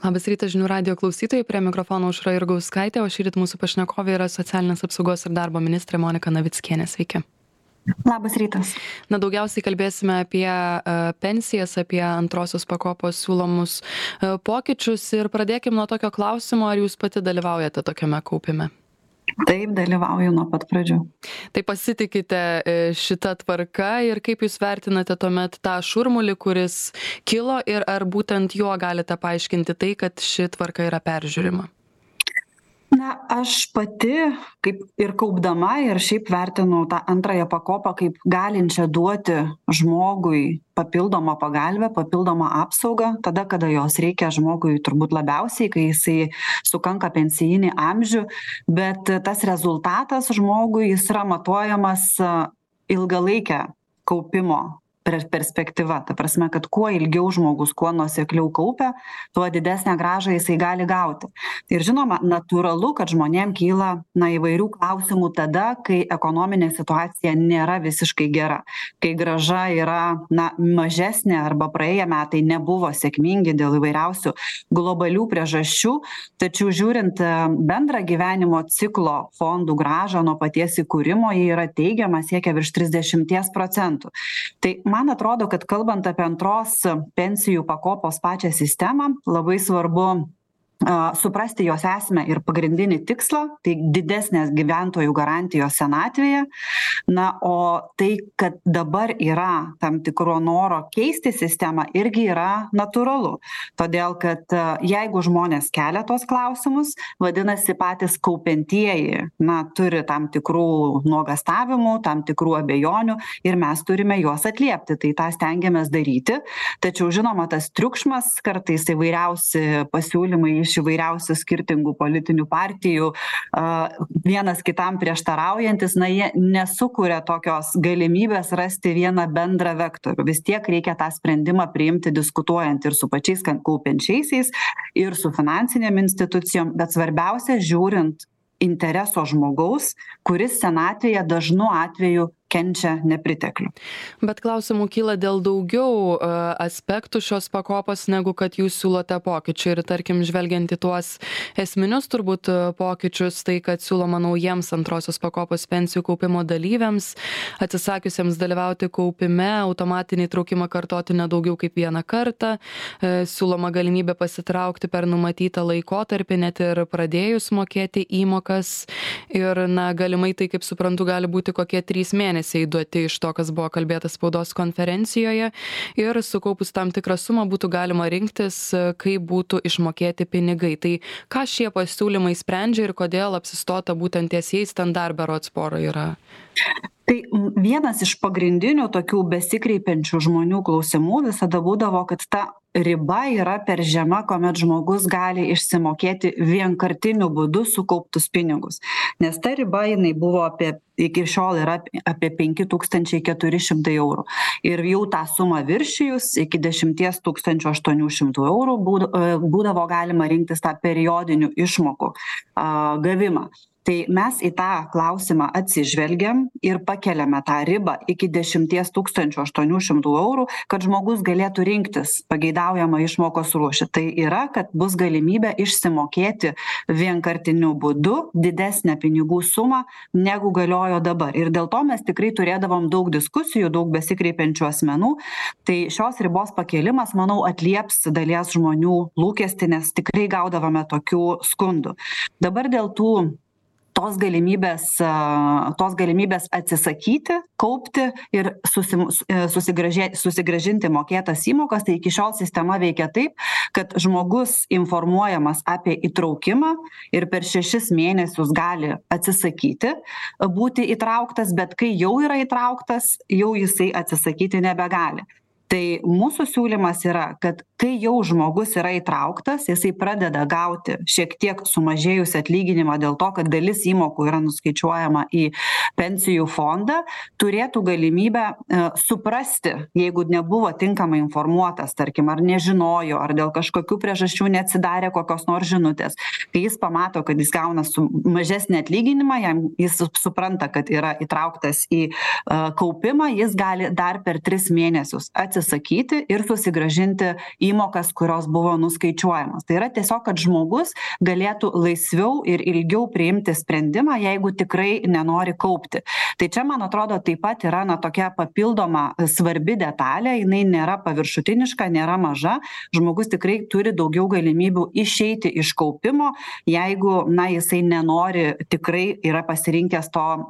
Labas rytas žinių radijo klausytojai, prie mikrofono Aušra Jurgauskaitė, o šįryt mūsų pašnekovė yra socialinės apsaugos ir darbo ministrė Monika Navickienė. Sveiki. Labas rytas. Daugiausiai kalbėsime apie pensijas, apie antrosios pakopos siūlomus pokyčius ir pradėkime nuo tokio klausimo, ar jūs pati dalyvaujate tokiame kaupime? Taip, dalyvauju nuo pat pradžių. Tai pasitikite šitą tvarką ir kaip jūs vertinate tuomet tą šurmulį, kuris kilo ir ar būtent juo galite paaiškinti tai, kad ši tvarka yra peržiūrima? Na, aš pati, kaip ir kaupdama, ir šiaip vertinu tą antrąją pakopą kaip galinčią duoti žmogui papildomą pagalbę, papildomą apsaugą, tada, kada jos reikia žmogui turbūt labiausiai, kai jisai sukanka pensijinį amžių, bet tas rezultatas žmogui jis yra matuojamas ilgalaikę kaupimo perspektyva. Ta prasme, kad kuo ilgiau žmogus, kuo nuosekliau kaupia, tuo didesnę grąžą jisai gali gauti. Ir žinoma, natūralu, kad žmonėm kyla įvairių klausimų tada, kai ekonominė situacija nėra visiškai gera, kai grąža yra mažesnė arba praėję metai nebuvo sėkmingi dėl įvairiausių globalių priežasčių, tačiau žiūrint bendrą gyvenimo ciklo fondų grąžą nuo paties įkūrimo, jie yra teigiama, siekia virš 30%. Tai man atrodo, kad kalbant apie antros pensijų pakopos pačią sistemą, labai svarbu suprasti jos esmę ir pagrindinį tikslą, tai didesnės gyventojų garantijos senatvėje. O tai, kad dabar yra tam tikro noro keisti sistemą, irgi yra natūralu. Todėl, kad jeigu žmonės kelia tos klausimus, vadinasi patys kaupiantieji, turi tam tikrų nuogastavimų, tam tikrų abejonių ir mes turime juos atliepti. Tai tą stengiamės daryti. Tačiau, žinoma, tas triukšmas, kartais įvairiausi pasiūlymai iš įvairiausių skirtingų politinių partijų, vienas kitam prieštaraujantis, jie nesukuria tokios galimybės rasti vieną bendrą vektorių. Vis tiek reikia tą sprendimą priimti diskutuojant ir su pačiais kaupiančiaisiais, ir su finansinėm institucijom, bet svarbiausia žiūrint intereso žmogaus, kuris senatvėje dažnu atveju kenčia nepriteklių. Bet klausimų kyla dėl daugiau aspektų šios pakopos, negu kad jūs siūlote pokyčių. Ir tarkim, žvelgiant į tuos esminius turbūt pokyčius, tai kad siūloma naujiems antrosios pakopos pensijų kaupimo dalyviams, atsisakiusiems dalyvauti kaupime, automatinį traukimą kartoti nedaugiau kaip vieną kartą, siūloma galimybė pasitraukti per numatytą laikotarpį, net ir pradėjus mokėti įmokas. Ir galimai tai, kaip suprantu, gali būti kokie 3 mėnesiai duoti iš to, kas buvo kalbėta spaudos konferencijoje, ir sukaupus tam tikrą sumą būtų galima rinktis, kaip būtų išmokėti pinigai. Tai ką šie pasiūlymai sprendžia ir kodėl apsistota būtent ties jais, ten dar berods pora yra? Tai vienas iš pagrindinių tokių besikreipiančių žmonių klausimų visada būdavo, kad ta riba yra per žema, kuomet žmogus gali išsimokėti vienkartiniu būdu sukauptus pinigus. Nes ta riba jinai buvo iki šiol yra apie 5400 eurų. Ir jau tą sumą viršijus iki 10 800 eurų būdavo galima rinktis tą periodinių išmokų gavimą. Tai mes į tą klausimą atsižvelgiam ir pakeliame tą ribą iki 10 800 eurų, kad žmogus galėtų rinktis pageidaujamą išmokos rūšį. Tai yra, kad bus galimybė išsimokėti vienkartiniu būdu didesnę pinigų sumą, negu galiojo dabar. Ir dėl to mes tikrai turėdavom daug diskusijų, daug besikreipiančių asmenų. Tai šios ribos pakelimas, manau, atlieps dalies žmonių lūkestį, nes tikrai gaudavome tokių skundų. Dabar dėl tos galimybės atsisakyti, kaupti ir susigrąžinti mokėtas įmokas, tai iki šiol sistema veikia taip, kad žmogus informuojamas apie įtraukimą ir per 6 mėnesius gali atsisakyti būti įtrauktas, bet kai jau yra įtrauktas, jau jisai atsisakyti nebegali. Tai mūsų siūlymas yra, kad kai jau žmogus yra įtrauktas, jisai pradeda gauti šiek tiek sumažėjus atlyginimą dėl to, kad dalis įmokų yra nuskaičiuojama į pensijų fondą, turėtų galimybę suprasti, jeigu nebuvo tinkamai informuotas, tarkim, ar nežinojo, ar dėl kažkokių priežasčių neatsidarė kokios nors žinutės. Kai jis pamato, kad jis gauna mažesnį atlyginimą, jis supranta, kad yra įtrauktas į kaupimą, jis gali dar per 3 mėnesius atsisakyti atsisakyti ir susigrąžinti įmokas, kurios buvo nuskaičiuojamos. Tai yra tiesiog, kad žmogus galėtų laisviau ir ilgiau priimti sprendimą, jeigu tikrai nenori kaupti. Tai čia, man atrodo, taip pat yra tokia papildoma svarbi detalė, jinai nėra paviršutiniška, nėra maža. Žmogus tikrai turi daugiau galimybių išeiti iš kaupimo, jeigu jisai nenori, tikrai yra pasirinkęs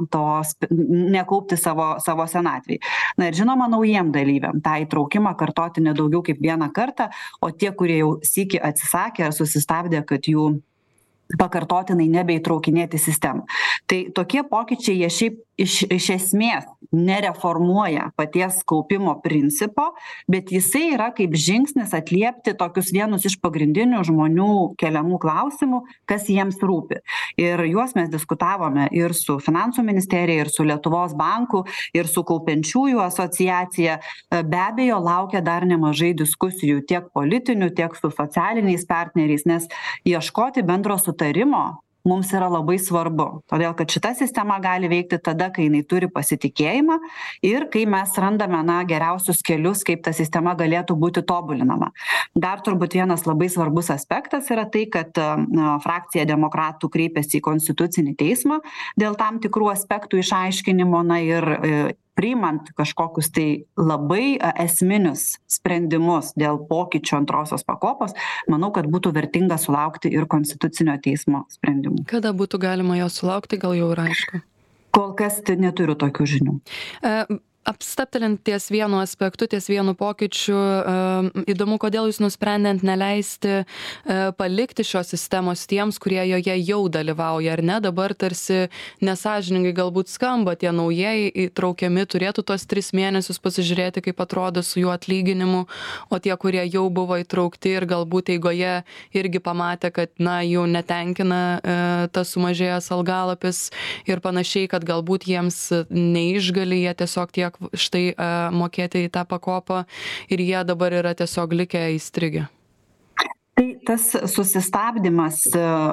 nekaupti savo senatvėj. Ir žinoma, naujiem dalyviam tą įtraukimą kartoti ne daugiau kaip vieną kartą, o tie, kurie jau sykį atsisakė ar susistabdė, kad jų pakartotinai nebeįtraukinėti sistemą. Tai tokie pokyčiai jie šiaip iš esmės nereformuoja paties kaupimo principo, bet jisai yra kaip žingsnis atliepti tokius vienus iš pagrindinių žmonių keliamų klausimų, kas jiems rūpi. Ir juos mes diskutavome ir su Finansų ministerija, ir su Lietuvos banku, ir su kaupiančiųjų asociacija. Be abejo, laukia dar nemažai diskusijų tiek politinių, tiek su socialiniais partneriais, nes ieškoti bendro sutarimo mums yra labai svarbu, todėl kad šita sistema gali veikti tada, kai jinai turi pasitikėjimą ir kai mes randame geriausius kelius, kaip ta sistema galėtų būti tobulinama. Dar turbūt vienas labai svarbus aspektas yra tai, kad frakcija demokratų kreipėsi į Konstitucinį teismą dėl tam tikrų aspektų išaiškinimo ir priimant kažkokius tai labai esminius sprendimus dėl pokyčių antrosios pakopos, manau, kad būtų vertinga sulaukti ir Konstitucinio teismo sprendimų. Kada būtų galima jo sulaukti, gal jau yra aišku? Kol kas neturiu tokių žinių. Apstabtelint ties vienu aspektu, ties vienu pokyčiu, įdomu, kodėl jūs nusprendėt neleisti palikti šios sistemos tiems, kurie joje jau dalyvauja, ar ne? Dabar tarsi nesąžiningai galbūt skamba, tie naujieji įtraukiami turėtų tos 3 mėnesius pasižiūrėti, kaip atrodo su jų atlyginimu, o tie, kurie jau buvo įtraukti ir galbūt eigoje irgi pamatė, kad jų netenkina tas sumažėjęs algalapis ir panašiai, kad galbūt jiems neišgali, jie tiesiog tiek štai mokėti į tą pakopą ir jie dabar yra tiesiog likę įstrigę. Tai tas susistabdymas,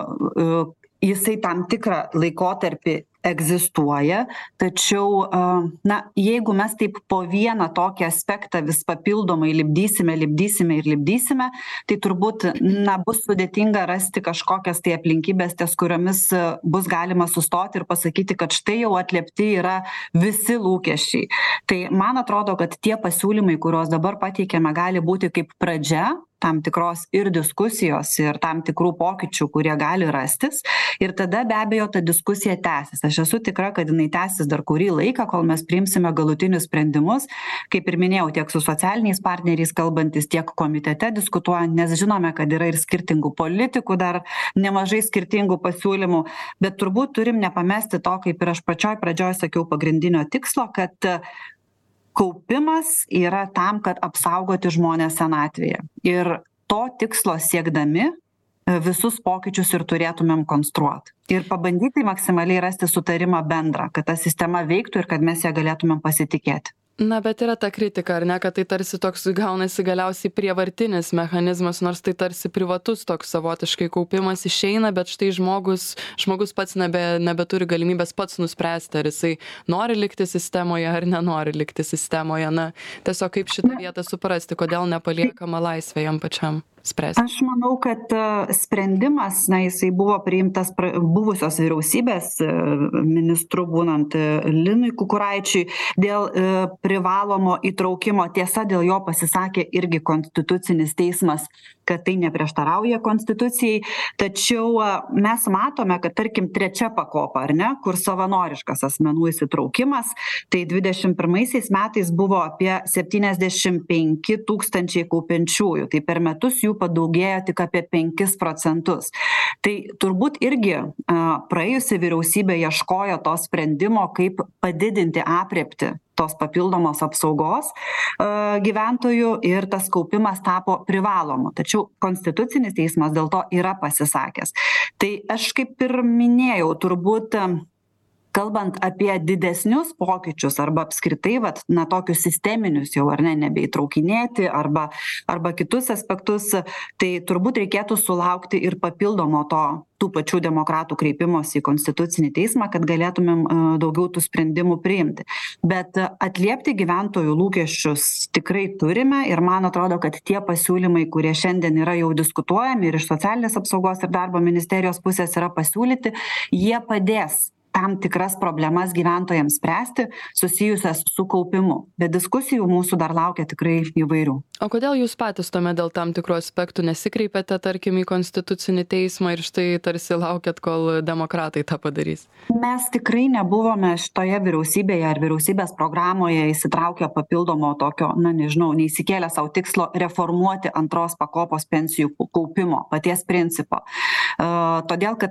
jisai tam tikrą laikotarpį egzistuoja, tačiau, jeigu mes taip po vieną tokį aspektą vis papildomai lipdysime, tai turbūt, bus sudėtinga rasti kažkokias tai aplinkybės, ties kuriomis bus galima sustoti ir pasakyti, kad štai jau atliepti yra visi lūkesčiai. Tai man atrodo, kad tie pasiūlymai, kuriuos dabar pateikiame, gali būti kaip pradžia tam tikros ir diskusijos, ir tam tikrų pokyčių, kurie gali rastis. Ir tada be abejo ta diskusija tęsis. Aš esu tikra, kad jinai tęsis dar kurį laiką, kol mes priimsime galutinius sprendimus, kaip ir minėjau, tiek su socialiniais partneriais kalbantis, tiek komitete diskutuojant, nes žinome, kad yra ir skirtingų politikų, dar nemažai skirtingų pasiūlymų, bet turbūt turim nepamesti to, kaip ir aš pradžioj sakiau, pagrindinio tikslo, kad kaupimas yra tam, kad apsaugoti žmonės senatvėje. Ir to tikslo siekdami visus pokyčius ir turėtumėm konstruoti. Ir pabandyti maksimaliai rasti sutarimą bendrą, kad ta sistema veiktų ir kad mes ją galėtumėm pasitikėti. Bet yra ta kritika, ar ne, kad tai tarsi toks gaunasi galiausiai prievartinis mechanizmas, nors tai tarsi privatus toks savotiškai kaupimas išeina, bet štai žmogus pats nebeturi galimybės pats nuspręsti, ar jisai nori likti sistemoje ar nenori likti sistemoje. Tiesiog kaip šitą vietą suprasti, kodėl nepaliekama laisvė jam pačiam spręsti. Aš manau, kad sprendimas, jisai buvo priimtas buvusios vyriausybės ministru būnant Linui Kukuraičiui dėl privalomo įtraukimo. Tiesa, dėl jo pasisakė irgi Konstitucinis teismas, kad tai neprieštarauja Konstitucijai. Tačiau mes matome, kad tarkim 3 pakopa, ar ne, kur savanoriškas asmenų įsitraukimas, tai 21 metais buvo apie 75 000 kaupiančiųjų. Tai per metus jų padaugėjo tik apie 5%. Tai turbūt irgi praėjusi vyriausybė ieškojo to sprendimo, kaip padidinti aprėptį tos papildomos apsaugos gyventojų ir tas kaupimas tapo privalomu. Tačiau Konstitucinis teismas dėl to yra pasisakęs. Tai aš kaip ir minėjau, turbūt kalbant apie didesnius pokyčius arba apskritai vat na tokius sisteminius jau ar ne nebeįtraukinėti arba kitus aspektus, tai turbūt reikėtų sulaukti ir papildomo tų pačių demokratų kreipimosi į Konstitucinį teismą, kad galėtumėm daugiau tų sprendimų priimti. Bet atliepti gyventojų lūkesčius tikrai turime ir man atrodo, kad tie pasiūlymai, kurie šiandien yra jau diskutuojami ir iš socialinės apsaugos ir darbo ministerijos pusės yra pasiūlyti, jie padės tam tikras problemas gyventojams spręsti susijusias su kaupimu. Bet diskusijų mūsų dar laukia tikrai įvairių. O kodėl jūs patys tuomet dėl tam tikrų aspektų nesikreipėte, tarkim, į Konstitucinį teismą ir štai tarsi laukiat, kol demokratai tą padarys? Mes tikrai nebuvome šitoje vyriausybėje ar vyriausybės programoje įsitraukę papildomo tokio, neįsikėlę savo tikslo reformuoti antros pakopos pensijų kaupimo paties principo. Todėl, kad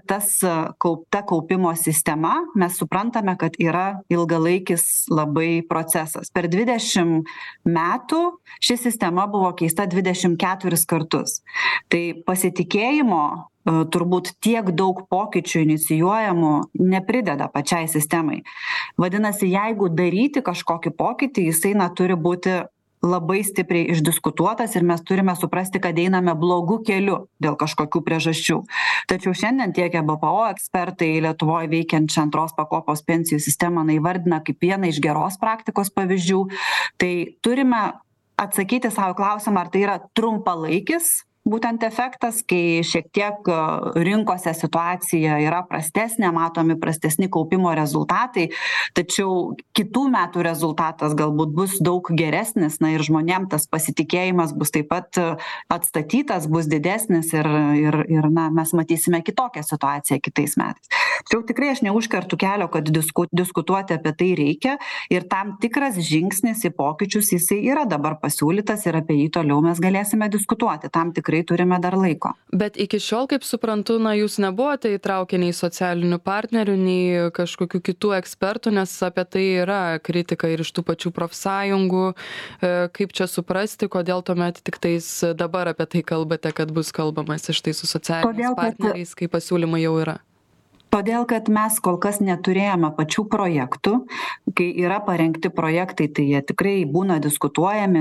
ta kaupimo sistema, mes suprantame, kad yra ilgalaikis labai procesas. Per 20 metų ši sistema buvo keista 24 kartus. Tai pasitikėjimo turbūt tiek daug pokyčių inicijuojamų neprideda pačiai sistemai. Vadinasi, jeigu daryti kažkokį pokytį, jisai turi būti labai stipriai išdiskutuotas ir mes turime suprasti, kad einame blogų kelių dėl kažkokių priežasčių. Tačiau šiandien tiek BPO ekspertai Lietuvoje veikiančią antros pakopos pensijų sistemą įvardina kaip vieną iš geros praktikos pavyzdžių. Tai turime atsakyti savo klausimą, ar tai yra trumpalaikis būtent efektas, kai šiek tiek rinkose situacija yra prastesnė, matomi prastesni kaupimo rezultatai, tačiau kitų metų rezultatas galbūt bus daug geresnis, ir žmonėm tas pasitikėjimas bus taip pat atstatytas, bus didesnis ir mes matysime kitokią situaciją kitais metais. Tačiau tikrai aš neužkertu kelio, kad diskutuoti apie tai reikia ir tam tikras žingsnis į pokyčius jisai yra dabar pasiūlytas ir apie jį toliau mes galėsime diskutuoti. Tam tikrai turime dar laiko. Bet iki šiol, kaip suprantu, jūs nebuvote įtraukę nei socialinių partnerių, nei kažkokių kitų ekspertų, nes apie tai yra kritika ir iš tų pačių profsąjungų. Kaip čia suprasti, kodėl tuomet tik tais dabar apie tai kalbate, kad bus kalbamas iš tai su socialiniais partneriais, kai pasiūlymai jau yra? Todėl, kad mes kol kas neturėjome pačių projektų. Kai yra parengti projektai, tai jie tikrai būna diskutuojami,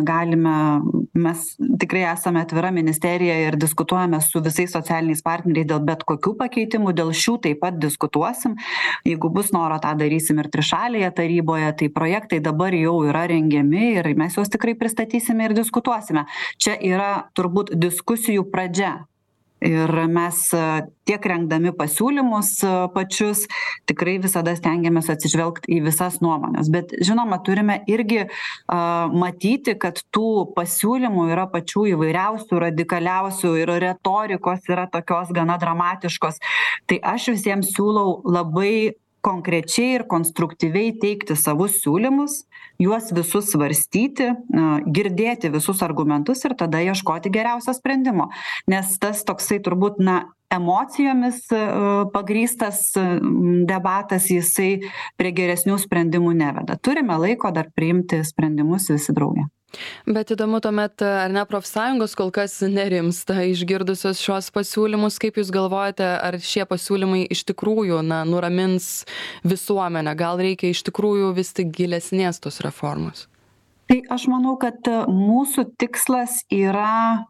mes tikrai esame atvira ministerija ir diskutuojame su visais socialiniais partneriais dėl bet kokių pakeitimų, dėl šių taip pat diskutuosim. Jeigu bus noro, tą darysim ir trišalėje taryboje, tai projektai dabar jau yra rengiami ir mes juos tikrai pristatysime ir diskutuosime. Čia yra turbūt diskusijų pradžia. Ir mes tiek rengdami pasiūlymus pačius tikrai visada stengiamės atsižvelgti į visas nuomonės. Bet žinoma, turime irgi matyti, kad tų pasiūlymų yra pačių įvairiausių, radikaliausių ir retorikos yra tokios gana dramatiškos. Tai aš visiems siūlau labai konkrečiai ir konstruktyviai teikti savus siūlymus, juos visus svarstyti, girdėti visus argumentus ir tada ieškoti geriausio sprendimo. Nes tas toksai turbūt, emocijomis pagrįstas debatas, jisai prie geresnių sprendimų neveda. Turime laiko dar priimti sprendimus visi drauge. Bet įdomu tuomet, ar ne profsąjungos kol kas nerimsta išgirdusios šios pasiūlymus? Kaip Jūs galvojate, ar šie pasiūlymai iš tikrųjų nuramins visuomenę? Gal reikia iš tikrųjų vis tik gilesnės tos reformos? Tai aš manau, kad mūsų tikslas yra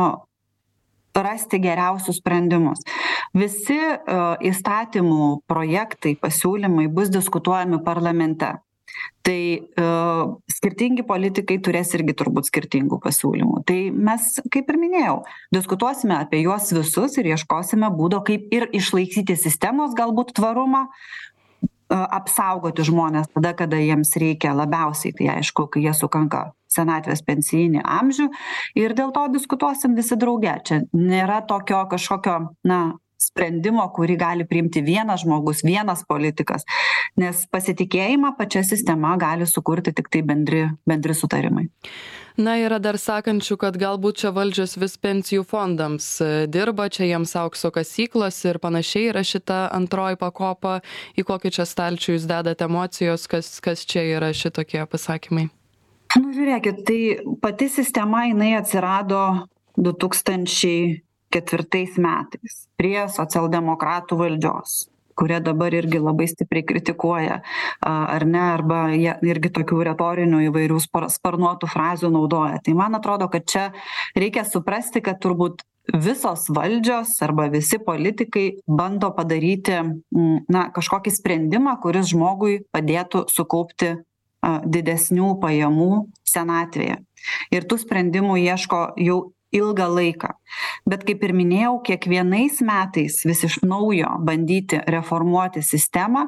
rasti geriausius sprendimus. Visi įstatymų projektai, pasiūlymai bus diskutuojami parlamente. Tai skirtingi politikai turės irgi turbūt skirtingų pasiūlymų. Tai mes, kaip ir minėjau, diskutuosime apie juos visus ir ieškosime būdo, kaip ir išlaikyti sistemos galbūt tvarumą, apsaugoti žmonės tada, kada jiems reikia labiausiai, tai aišku, kai jie sukanka senatvės pensijinį amžių ir dėl to diskutuosim visi drauge. Čia nėra tokio kažkokio, sprendimo, kurį gali priimti vienas žmogus, vienas politikas, nes pasitikėjimą pačia sistema gali sukurti tik tai bendri sutarimai. Yra dar sakančių, kad galbūt čia valdžios vis pensijų fondams dirba, čia jiems aukso kasyklos ir panašiai yra šita antroji pakopa. Į kokį čia stalčių Jūs dedate emocijos, kas čia yra šitokie pasakymai? Žiūrėkit, tai pati sistema jinai atsirado 2004 metais prie socialdemokratų valdžios. kurie dabar irgi labai stipriai kritikuoja, ar ne, arba jie irgi tokių retorinių įvairių sparnuotų frazių naudoja. Tai man atrodo, kad čia reikia suprasti, kad turbūt visos valdžios arba visi politikai bando padaryti kažkokį sprendimą, kuris žmogui padėtų sukaupti didesnių pajamų senatvėje. Ir tų sprendimų ieško jau ilgą laiką. Bet kaip ir minėjau, kiekvienais metais vis iš naujo bandyti reformuoti sistemą,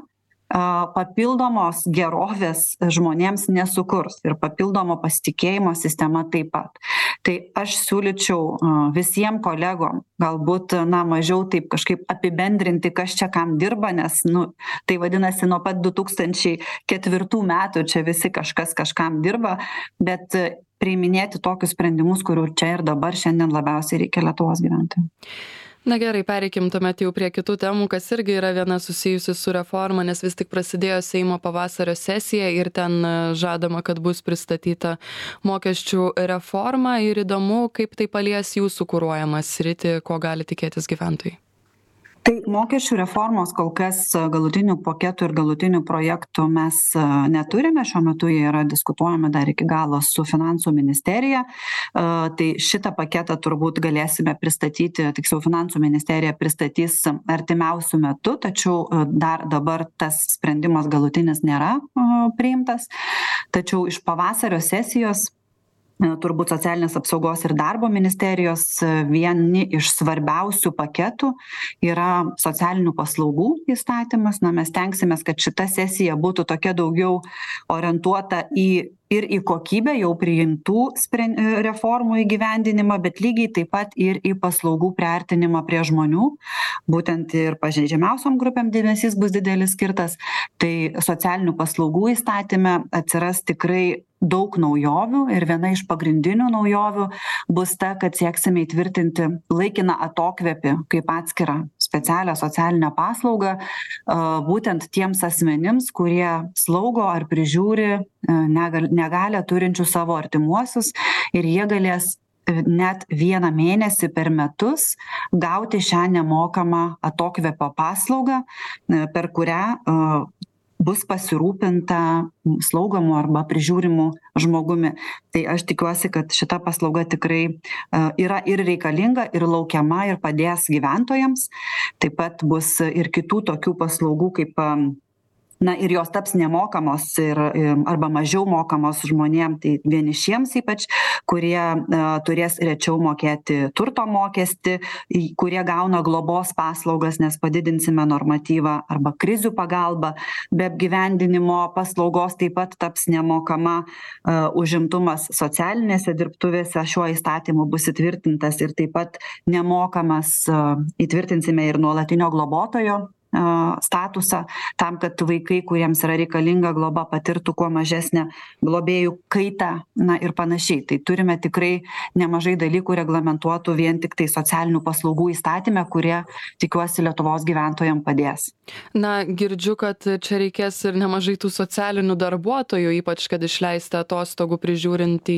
papildomos gerovės žmonėms nesukurs ir papildomo pasitikėjimo sistema taip pat. Tai aš siūlyčiau visiems kolegom galbūt mažiau taip kažkaip apibendrinti, kas čia kam dirba, nes tai vadinasi nuo pat 2004 metų čia visi kažkas kažkam dirba, bet priiminėti tokius sprendimus, kurių čia ir dabar šiandien labiausiai reikia Lietuvos gyventojų. Na gerai, pereikim tuomet jau prie kitų temų, kas irgi yra viena susijusi su reforma, nes vis tik prasidėjo Seimo pavasario sesija ir ten žadama, kad bus pristatyta mokesčių reforma ir įdomu, kaip tai palies jūsų kuruojamą sritį, ko gali tikėtis gyventojai. Tai mokesčių reformos kol kas galutinių paketų ir galutinių projektų mes neturime. Šiuo metu jie yra diskutuojami dar iki galo su Finansų ministerija. Tai šitą paketą turbūt galėsime pristatyti, tiksliau Finansų ministerija pristatys artimiausių metų, tačiau dar dabar tas sprendimas galutinis nėra priimtas. Tačiau iš pavasario sesijos turbūt socialinės apsaugos ir darbo ministerijos vieni iš svarbiausių paketų yra socialinių paslaugų įstatymas. Mes tenksimės, kad šita sesija būtų tokia daugiau orientuota ir į kokybę jau priimtų reformų įgyvendinimą, bet lygiai taip pat ir į paslaugų priartinimą prie žmonių. Būtent ir pažeidžiamiausiom grupėm dėmesys bus didelis skirtas. Tai socialinių paslaugų įstatyme atsiras tikrai daug naujovių ir viena iš pagrindinių naujovių bus ta, kad sieksime įtvirtinti laikiną atokvėpį kaip atskirą specialią socialinę paslaugą būtent tiems asmenims, kurie slaugo ar prižiūri negalią turinčių savo artimuosius ir jie galės net 1 mėnesį per metus gauti šią nemokamą atokvėpio paslaugą, per kurią bus pasirūpinta slaugomu arba prižiūrimu žmogumi. Tai aš tikiuosi, kad šita paslauga tikrai yra ir reikalinga, ir laukiama, ir padės gyventojams. Taip pat bus ir kitų tokių paslaugų, kaip ir jos taps nemokamos arba mažiau mokamos žmonėms, tai vienišiems ypač, kurie turės rečiau mokėti turto mokestį, kurie gauna globos paslaugas, nes padidinsime normatyvą, arba krizių pagalba be apgyvendinimo paslaugos taip pat taps nemokama, užimtumas socialinėse dirbtuvėse šiuo įstatymu bus įtvirtintas ir taip pat nemokamas įtvirtinsime ir nuolatinio globotojo statusą, tam, kad vaikai, kuriems yra reikalinga globa, patirtų kuo mažesnę globėjų kaitą ir panašiai. Tai turime tikrai nemažai dalykų reglamentuotų vien tik tai socialinių paslaugų įstatyme, kurie, tikiuosi, Lietuvos gyventojams padės. Girdžiu, kad čia reikės ir nemažai tų socialinių darbuotojų, ypač kad išleisti atostogų prižiūrint į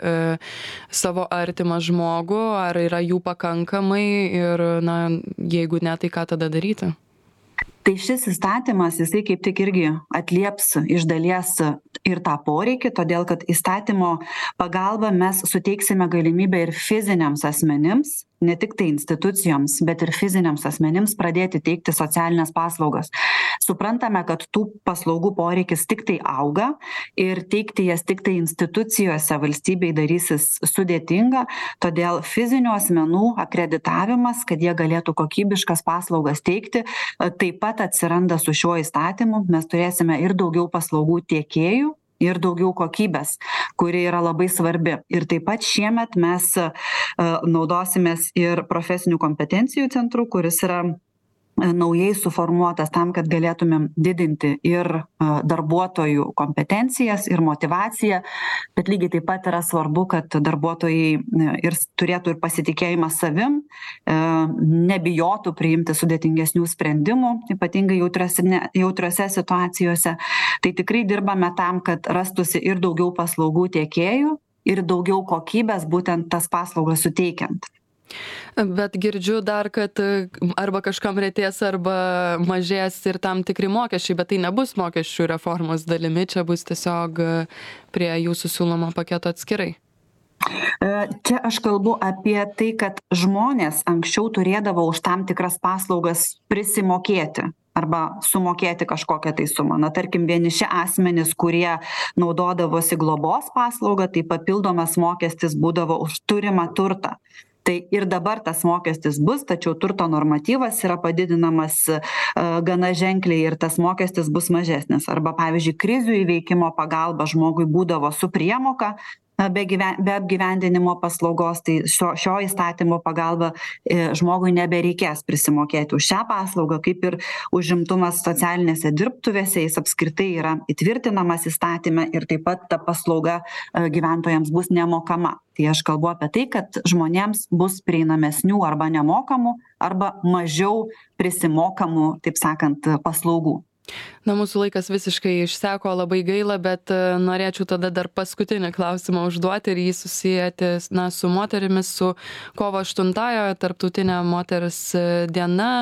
savo artimą žmogų, ar yra jų pakankamai ir, jeigu ne, tai ką tada daryti? Tai šis įstatymas, jisai kaip tik irgi atlieps iš dalies ir tą poreikį, todėl kad įstatymo pagalba mes suteiksime galimybę ir fiziniams asmenims, ne tik tai institucijoms, bet ir fiziniams asmenims pradėti teikti socialinės paslaugas. Suprantame, kad tų paslaugų poreikis tik tai auga ir teikti jas tik tai institucijose valstybei darysis sudėtinga, todėl fizinių asmenų akreditavimas, kad jie galėtų kokybiškas paslaugas teikti, taip pat atsiranda su šiuo įstatymu. Mes turėsime ir daugiau paslaugų tiekėjų, ir daugiau kokybės, kuri yra labai svarbi. Ir taip pat šiemet mes naudosimės ir profesinių kompetencijų centru, kuris yra naujai suformuotas tam, kad galėtumėm didinti ir darbuotojų kompetencijas ir motyvaciją, bet lygiai taip pat yra svarbu, kad darbuotojai turėtų ir pasitikėjimą savim, nebijotų priimti sudėtingesnių sprendimų, ypatingai jautriose situacijose. Tai tikrai dirbame tam, kad rastųsi ir daugiau paslaugų tiekėjų, ir daugiau kokybės būtent tas paslaugas suteikiant. Bet girdžiu dar, kad arba kažkam retės, arba mažės ir tam tikri mokesčiai, bet tai nebus mokesčių reformos dalimi, čia bus tiesiog prie jūsų siūlomo paketo atskirai. Čia aš kalbu apie tai, kad žmonės anksčiau turėdavo už tam tikras paslaugas prisimokėti arba sumokėti kažkokią tai sumą. Na, tarkim, vieniši asmenys, kurie naudodavosi globos paslaugą, tai papildomas mokestis būdavo už turimą turtą. Tai ir dabar tas mokestis bus, tačiau turto normatyvas yra padidinamas gana ženkliai ir tas mokestis bus mažesnis. Arba, pavyzdžiui, krizių įveikimo pagalba žmogui būdavo su priemoka be apgyvendinimo paslaugos, tai šio įstatymo pagalba žmogui nebereikės prisimokėti už šią paslaugą, kaip ir užimtumas socialinėse dirbtuvėse, jis apskritai yra įtvirtinamas įstatyme ir taip pat ta paslauga gyventojams bus nemokama. Tai aš kalbu apie tai, kad žmonėms bus prieinamesnių arba nemokamų, arba mažiau prisimokamų, taip sakant, paslaugų. Na, mūsų laikas visiškai išseko, labai gaila, bet norėčiau tada dar paskutinį klausimą užduoti ir jį susijęti su moterimis, su kovo 8-ąją, tarptautinė moters diena.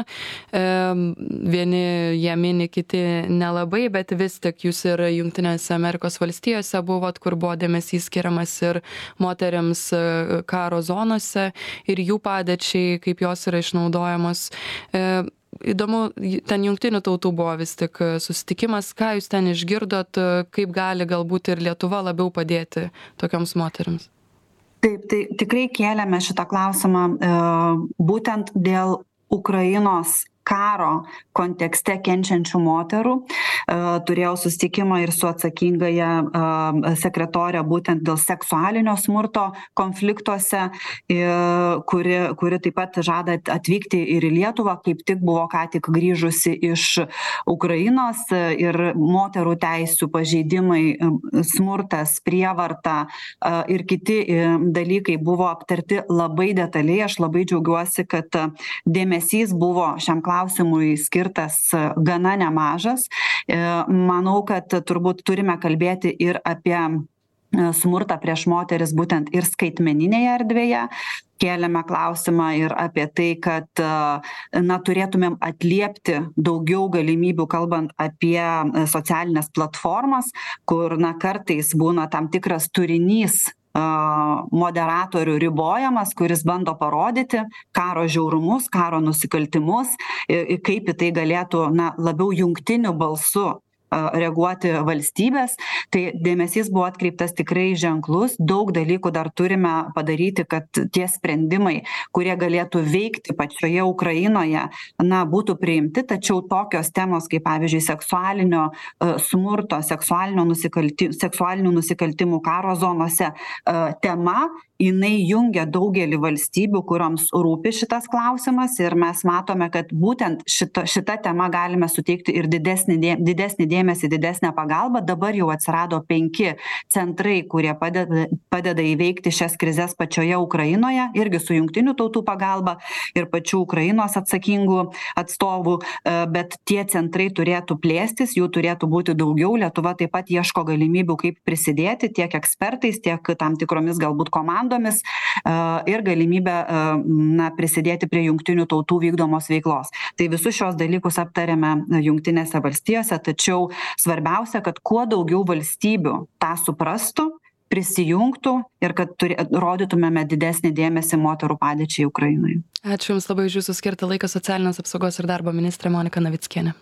Vieni ją mini, kiti nelabai, bet vis tik jūs ir Jungtinėse Amerikos valstijose buvot, kur buvo dėmesys skiriamas ir moteriams karo zonose ir jų padėčiai, kaip jos yra išnaudojamos. Įdomu, ten Jungtinių tautų buvo vis tik susitikimas, ką jūs ten išgirdot, kaip gali galbūt ir Lietuva labiau padėti tokioms moteriams? Taip, tai tikrai kėlėme šitą klausimą būtent dėl Ukrainos karo kontekste kenčiančių moterų. Turėjau susitikimą ir su atsakingaja sekretorė būtent dėl seksualinio smurto konfliktuose, kuri taip pat žada atvykti ir į Lietuvą, kaip tik buvo ką tik grįžusi iš Ukrainos, ir moterų teisių pažeidimai, smurtas, prievarta ir kiti dalykai buvo aptarti labai detaliai. Aš labai džiaugiuosi, kad dėmesys buvo šiam klausimui skirtas gana nemažas. Manau, kad turbūt turime kalbėti ir apie smurtą prieš moteris būtent ir skaitmeninėje erdvėje. Kėlėme klausimą ir apie tai, kad turėtumėm atliepti daugiau galimybių, kalbant apie socialinės platformas, kur kartais būna tam tikras turinys moderatorių ribojamas, kuris bando parodyti karo žiaurumus, karo nusikaltimus, kaip į tai galėtų labiau jungtiniu balsu reaguoti valstybės. Tai dėmesys buvo atkreiptas tikrai ženklus. Daug dalykų dar turime padaryti, kad tie sprendimai, kurie galėtų veikti pačioje Ukrainoje, būtų priimti. Tačiau tokios temos, kaip pavyzdžiui seksualinio smurto, seksualinių nusikaltimų karo zonose tema, jinai jungia daugelį valstybių, kurioms rūpi šitas klausimas, ir mes matome, kad būtent šita tema galime suteikti ir didesnį dėmesį, didesnę pagalbą. Dabar jau atsirado 5 centrai, kurie padeda įveikti šias krizes pačioje Ukrainoje, irgi su Jungtinių tautų pagalba ir pačių Ukrainos atsakingų atstovų, bet tie centrai turėtų plėstis, jų turėtų būti daugiau. Lietuva taip pat ieško galimybių, kaip prisidėti tiek ekspertais, tiek tam tikromis galbūt komandomis ir galimybę prisidėti prie Jungtinių tautų vykdomos veiklos. Tai visus šios dalykus aptarėme Jungtinėse valstijose, tačiau svarbiausia, kad kuo daugiau valstybių tą suprastų, prisijungtų ir kad rodytumėme didesnį dėmesį moterų padėčiai Ukrainoje. Ačiū Jums labai už Jūsų skirtą laiką, socialinės apsaugos ir darbo ministrė Monika Navickienė.